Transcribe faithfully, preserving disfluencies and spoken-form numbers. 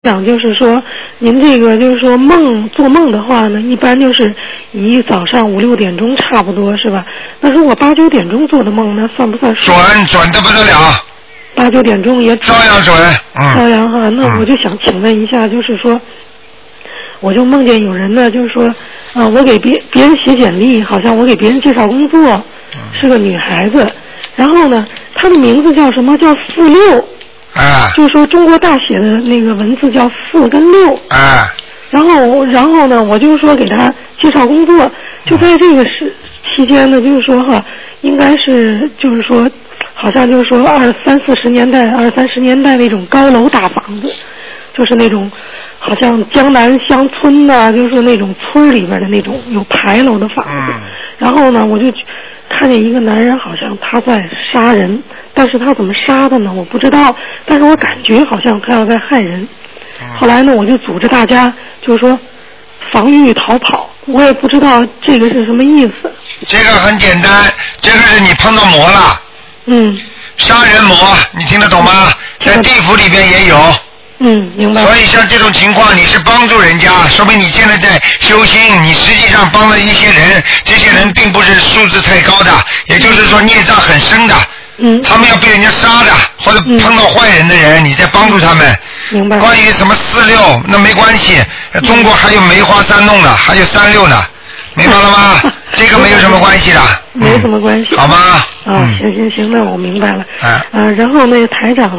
讲就是说，您这个就是说梦做梦的话呢，一般就是以早上五六点钟差不多是吧？那如果八九点钟做的梦，那算不算准？ 准的不得了。 八九点钟也照样准，嗯。 照样哈，那我就想请问一下，就是说，我就梦见有人呢，就是说，啊、呃，我给别别人写简历，好像我给别人介绍工作，是个女孩子，然后呢，她的名字叫什么？叫四六。 啊， 就是说中国大写的那个文字叫四跟六， 啊， 然后然后呢，我就说给他介绍工作，就在这个时期间呢，就是说哈，应该是就是说，好像就是说二三四十年代、二三十年代那种高楼大房子，就是那种好像江南乡村呐、啊，就是说那种村里边的那种有牌楼的房子， 嗯、 然后呢，我就看见一个男人，好像他在杀人。但是他怎么杀的呢？我不知道，但是我感觉好像他要在害人。后来呢，我就组织大家，就是说防御逃跑。我也不知道这个是什么意思。 这个很简单，这个是你碰到魔了。 嗯。 杀人魔，你听得懂吗？在地府里边也有。 嗯，明白。 所以像这种情况，你是帮助人家，说明你现在在修心，你实际上帮了一些人，这些人并不是素质太高的，也就是说孽障很深的。 嗯， 他们要被人家杀的，或者碰到坏人的人，嗯、你在帮助他们。 明白。 关于什么四六，那没关系，中国还有梅花三弄呢，还有三六呢，明白了吗？这个没有什么关系的。 没什么关系。 嗯、好吗？ 啊、哦，行行行，那我明白了。 啊、 呃，然后那个台长。